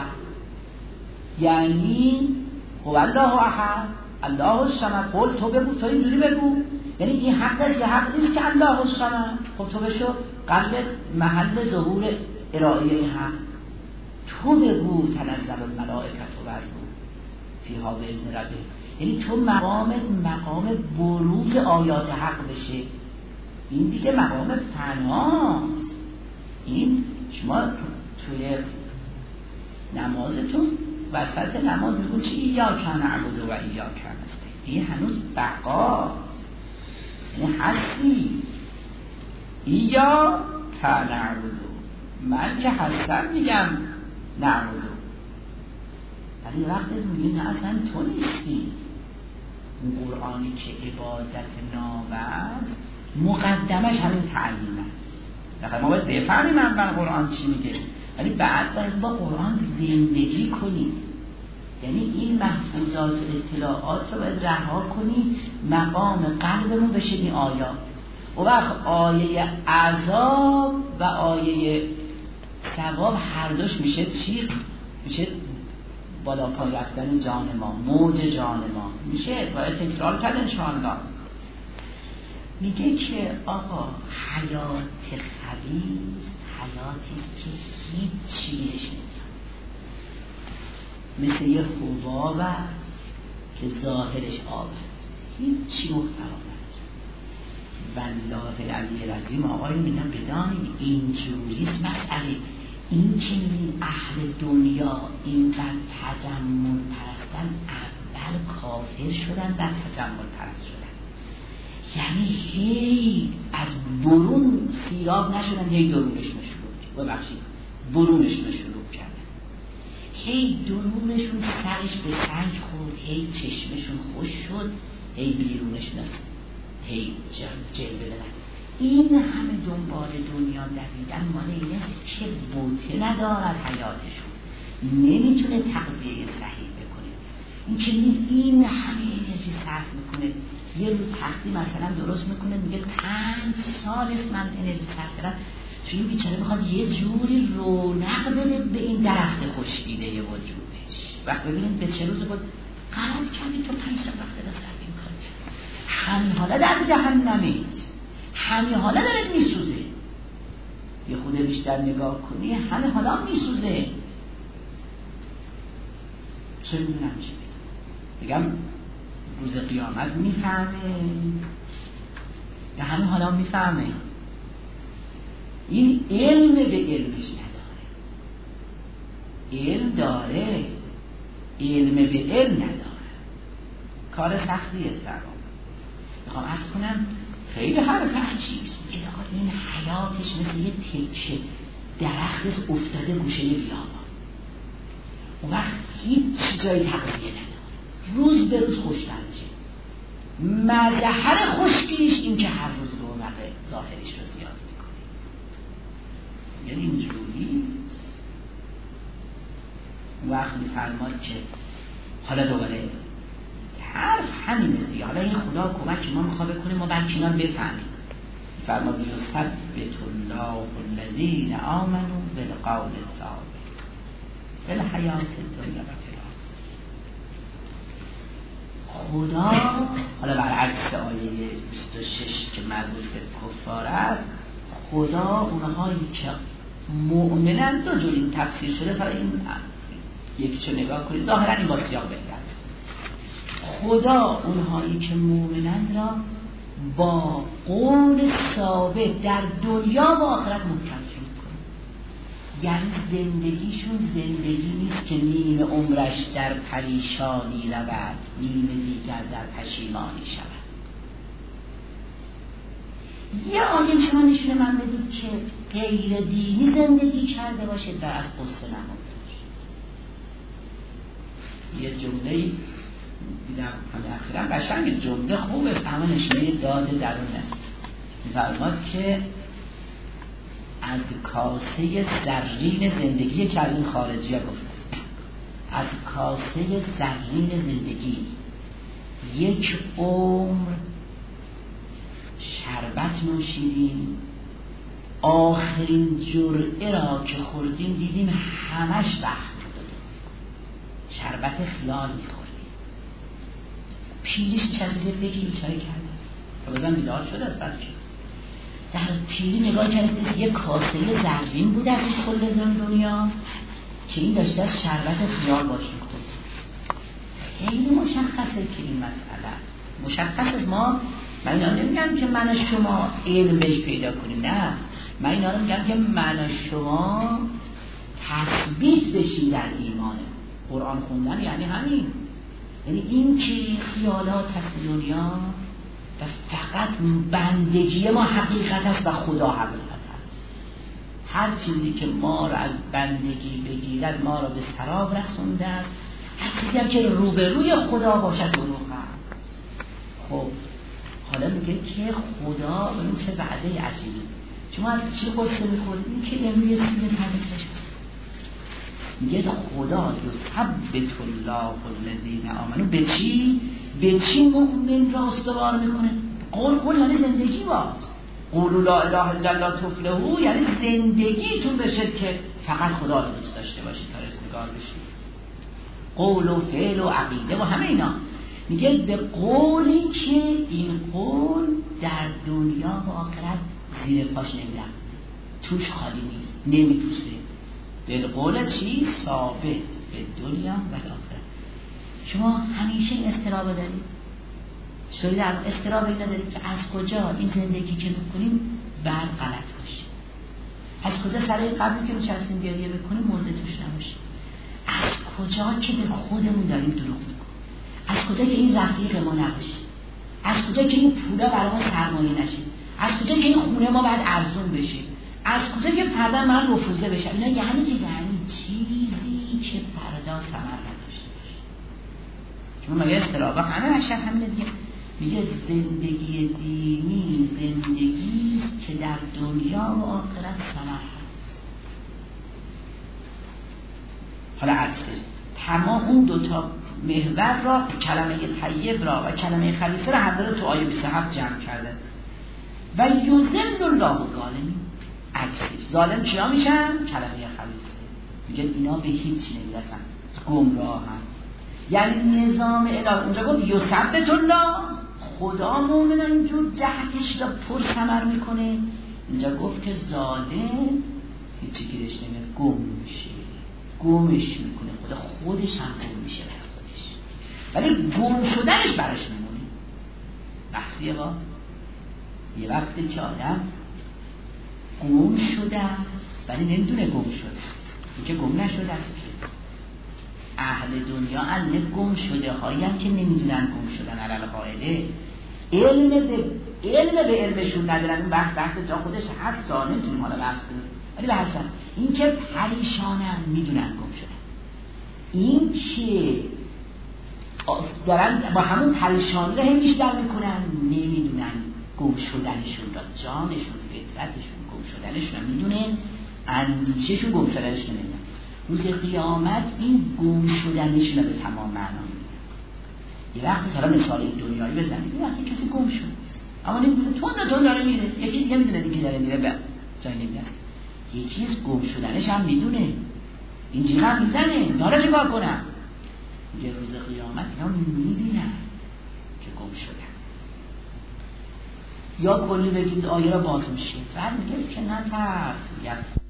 یعنی هو الله احد الله الصمد، قل تو بگو، تو اینجوری بگو، یعنی این حق است یا حق نیست که الله الصمد. خب تو بشو قلب محل ظهور ارائه این حق، تو بگو تنزل الملائکه و الروح فیها باذن ربهم، یعنی تو مقامت مقام بروز آیات حق بشه. این دیگه مقام فناست. این شما توی نمازتون وسط نماز میگون چی ایاک نعبد و ایاک نستعین، این هنوز بقا، یعنی هستی ایاک نعبد، من که هستم میگم نعبد، ولی وقتی میگیم نه اصلا تو نیستی. اون قرآنی که عبادت ناوست مقدمش همین تعلیم است. لکه ما باید بفهمیم اول قرآن چی میگه، ولی بعد باید با قرآن زندگی کنی. یعنی این محفوظات و اطلاعات رو باید رها کنی، مقام قلبمون بشه این آیات. و وقت آیه عذاب و آیه ثواب هر دوش میشه چی؟ میشه بالا پای رفتن جان ما، موج جان ما میشه. باید تکرار کرد انشاءالله. میگه که آقا حیات خبیث، حیاتی که هیچ چیزش نمیاد، مثل یه حباب که ظاهرش آب هست، هیچی محتوا نداره. والله العلی العظیم آقای میگن بدانید اینجوریست مسئله. این که این اهل دنیا اینقدر تجمل پرستن، اول کافر شدن بعد تجمل پرست شدن. یعنی هی از برون سیراب نشدن، هی درونشون شروع ببخشید برونشون شروع کردن، هی درونشون سرش به سنگ خورد، هی چشمشون خوش شد، هی بیرونشون است هی جلوه دادن. این همه دنبال دنیا دویدن مال این است که بوته ندارد حیاتشون، نمیتونه تغذیه صحیح بکنه. این که این همه انرژی صرف میکنه، یه رو تختی مثلا درست میکنه، میگه پنج سال است من انرژی صرف کردم، چون این بیچاره میخواد یه جوری رونق بده به این درخت خوشبیده وجودش. وقت ببینید به چه روز بود غلط کردی تو پنج سال وقت دست این کار کرد، همین حالا در جهنمید، همین حالا دارد میسوزه. یه خود بیشتر نگاه کنی همین حالا میسوزه. چه میدونم چه بگم روز قیامت میفهمه یا همین حالا میفهمه؟ این علم به علمش نداره، علم داره علم به علم نداره. کار سختیه سرم. میخوام عرض کنم خیلی حرف عجیبیست. میگه آقا این حیاتش مثل یه تکه درخت افتاده گوشه بیابان، اون وقت هیچ جای تغذیه نداره، روز به روز خوشتر میشه. مدهر خشکیش این که هر روز رونق ظاهرش رو زیاد میکنه. یعنی اینجوری اون وقت میفرماد که حالا دوباره حرف همین است. حالا این خدا کمک ما میخواد بکنه ما بعد کنار بفهمیم. فرمود یثبت الله الذین آمنوا بالقول الثابت فی الحیاة الدنیا و فی الآخرة. خدا حالا برعکس آیه بیست و شش که مربوط به کفار است، خدا اونهایی که مؤمنن دو جور این تفسیر شده، فقط این یکی چه نگاه کنید ظاهرا این با سیاق بهتره. خدا اونهایی که مؤمنند را با قول ثابت در دنیا و آخرت محکمشون کنه. یعنی زندگیشون زندگی نیست که نیم عمرش در پریشانی رود، نیم دیگر در پشیمانی شود. یه آدم شما نشونه من بدید که غیر دینی زندگی کرده باشه در از قصه نمونده باشه. یه جمله دیدم همه اخیرا قشنگ جمله خوبه، همه نشونه داده درونه. می‌فرماد که از کاسه زرین زندگی که از این خارجی ها گفت، از کاسه زرین زندگی یک عمر شربت نوشیدیم، آخرین جرعه را که خوردیم دیدیم همش وقت داده، شربت خیال می‌خوریم. پیلیش نشسته زیر فکر بیچاره کرده و بازم بیدار شده از بعد که در پیلی نگاه کرده یه کاسه زرین بود از کل دنیا که این داشته از شربت خیال باش می‌خورد. خیلی مشخصه که این مسئله مشخص از ما. من اینا نمیگم که من شما علم بهش پیدا کنیم، نه، من اینا رو میگم که من شما تثبیت بشیم در ایمان. قرآن خوندن یعنی همین، یعنی این که خیالات هست دنیا و فقط بندگی ما حقیقت است و خدا حقیقت است. هر چیزی که ما را از بندگی بگیرد ما را به سراب رسونده است، هر چیزی هم که روبروی خدا باشد دروغ است. خب حالا میگه که خدا به نوع وعده عجیبی شما از چی قصه میخورید که امروی سینه پردکتش است. میگه خدا یثبت الله الذین آمنوا به چی؟ به چی مؤمن را استوار میکنه؟ قول قول یعنی زندگی باز. قولوا لا اله الا الله تفلحوا، یعنی زندگیتون بشه که فقط خدا رو دوست داشته باشید تا رستگار بشید. قول و فعل و عقیده و همه اینا. میگه به قولی که این قول در دنیا و آخرت زیر پاش نمیرم. توش خالی نیست، نمیپوسه. به قول چی؟ ثابت به دنیا و آخرت. شما همیشه استراب دارید، شما در استرابی ندارید که از کجا این زندگی که میکنیم بر غلط باشه، از کجا سر قبلی که نشستیم گریه بکنیم مرده توش نباشه، از کجا که به خودمون داریم دروغ میکنیم، از کجا که این رفیق ما نباشه، از کجا که این پولا برای ما سرمایه نشه، از کجا که این خونه ما باید ارزون بشه، از کجا که فردا من رفوزه بشم. اینا یعنی چی؟ یعنی چیزی که فردا ثمر نداشته باشه. چون مگه استرابا همه اشیاء همینه دیگه. میگه زندگی دینی زندگی که در دنیا و آخرت ثمر هست. حالا عکسش تمام اون دوتا محور را، کلمه طیب را و کلمه خبیثه را حضرت تو آیه بیست و هفت جمع کرده. و یذل الله الظالمین، عکسش ظالم چیا میشن؟ کلمه خبیثه. میگه اینا به هیچ نمیرسن، گمراه هم. یعنی نظام الهی اونجا گفت یثبت الله، خدا مومن اینجور جهتش را پر ثمر میکنه. اینجا گفت که ظالم هیچی گیرش نمیاد، گم میشه، گمش میکنه. خدا خودش هم گم میشه برای خودش، ولی گم شدنش براش میمونه. بحثیه با یه وقتی که آدم گم شده ولی نمیدونه گم شده، این که گم نشده است. اهل دنیا اهل گم شده هایی هم که نمیدونن گم شدن علل قاعده، علم به علم به علمشون ندارن. این بحث بحث جا خودش هست، نمیتونیم حالا بحث کنیم، ولی بحث این که پریشانن میدونن گم شدن، این که دارن با همون پریشانی رو هم بیشتر میکنن، نمیدونن گم شدنشون را، جانشون فطرتشون گم شدنشون رو میدونه، اندیششون گم شدنشون نمیدونن. روز قیامت این گم شدنشون رو به تمام معنا میدونن. یه وقتی سلام مثال دنیایی بزنید، یه وقتی کسی گم شده اما نمیدونه تو نه تو داره میره، یکی دیگه میدونه دیگه داره میره به جای نمیرسه. یکی از گم شدنش هم میدونه، این جیغ هم میزنه، داره چه کار کنم؟ یه روز قیامت اینا میبینن که گم شدن. یا کلی بگید آیه را باز میشه، بعد میگه که نه ترس،